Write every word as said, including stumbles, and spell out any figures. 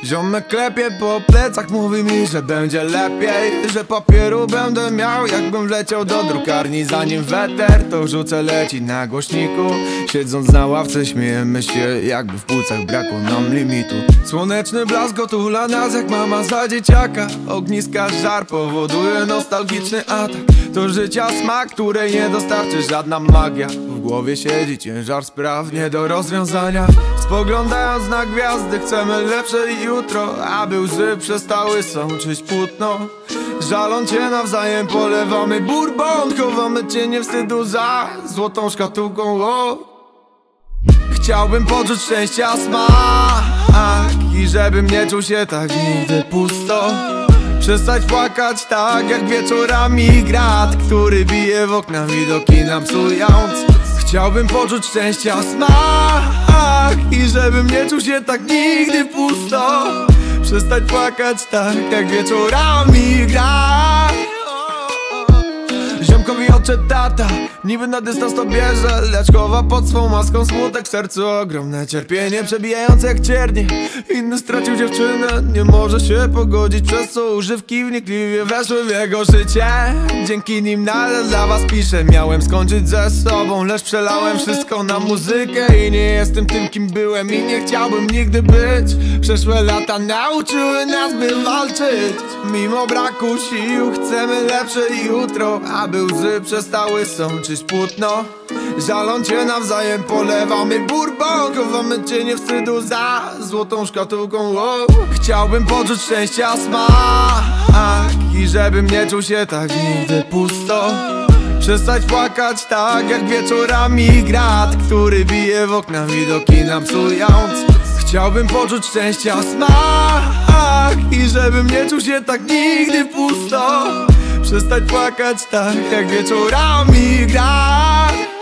Ziomek klepie po plecach, mówi mi, że będzie lepiej, że papieru będę miał, jakbym wleciał do drukarni. Zanim weter to rzucę leci na głośniku. Siedząc na ławce śmiejemy się, jakby w płucach brakło nam limitu. Słoneczny blask otula nas jak mama za dzieciaka. Ogniska żar powoduje nostalgiczny atak. To życia smak, której nie dostarczy żadna magia. W głowie siedzi ciężar spraw nie do rozwiązania. Spoglądając na gwiazdy chcemy lepsze jutro, aby łzy przestały sączyć płótno. Żalą cię nawzajem polewamy bourbon, chowamy cienie wstydu za złotą szkatułką. O! Chciałbym poczuć szczęścia smak i żebym nie czuł się tak nigdy pusto. Przestać płakać tak jak wieczorami grat, który bije w okna widoki nam psując. Chciałbym poczuć szczęścia smak i żebym nie czuł się tak nigdy pusto. Przestać płakać tak jak wieczorami grat. Ziomkowi odszedł tata, niby na dystans to bierze, lecz chowa pod swą maską smutek w sercu ogromne cierpienie, przebijające jak ciernie. Inny stracił dziewczynę, nie może się pogodzić, przez co używki wnikliwie weszły w jego życie. Dzięki nim nadal dla was piszę. Miałem skończyć ze sobą, lecz przelałem wszystko na muzykę. I nie jestem tym, kim byłem i nie chciałbym nigdy być. Przeszłe lata nauczyły nas, by walczyć. Mimo braku sił chcemy lepsze jutro, aby łzy przestały sączyć płótno. Żalą cię nawzajem polewamy bourbon, chowamy cienie wstydu za złotą szkatułką. O! Chciałbym poczuć szczęścia smak i żebym nie czuł się tak nigdy pusto. Przestać płakać tak jak wieczorami grat, który bije w okna widoki nam psując. Chciałbym poczuć szczęścia smak i żebym nie czuł się tak nigdy pusto. Przestać płakać tak jak wieczorami grat.